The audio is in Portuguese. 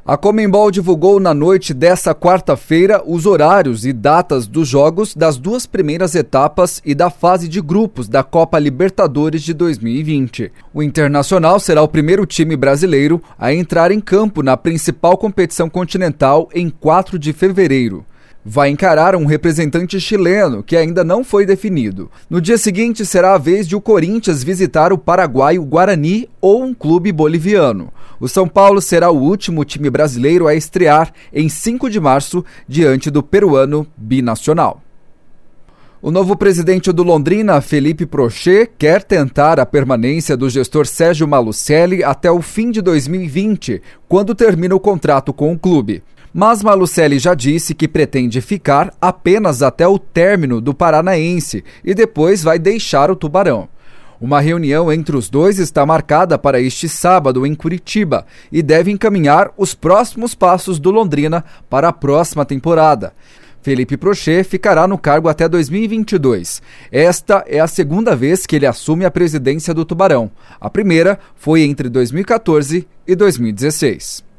A Conmebol divulgou na noite desta quarta-feira os horários e datas dos jogos das duas primeiras etapas e da fase de grupos da Copa Libertadores de 2020. O Internacional será o primeiro time brasileiro a entrar em campo na principal competição continental em 4 de fevereiro. Vai encarar um representante chileno que ainda não foi definido. No dia seguinte será a vez de o Corinthians visitar o paraguaio Guarani ou um clube boliviano. O São Paulo será o último time brasileiro a estrear em 5 de março diante do peruano Binacional. O novo presidente do Londrina, Felipe Prochet, quer tentar a permanência do gestor Sérgio Malucelli até o fim de 2020, quando termina o contrato com o clube. Mas Malucelli já disse que pretende ficar apenas até o término do Paranaense e depois vai deixar o Tubarão. Uma reunião entre os dois está marcada para este sábado em Curitiba e deve encaminhar os próximos passos do Londrina para a próxima temporada. Felipe Prochet ficará no cargo até 2022. Esta é a segunda vez que ele assume a presidência do Tubarão. A primeira foi entre 2014 e 2016.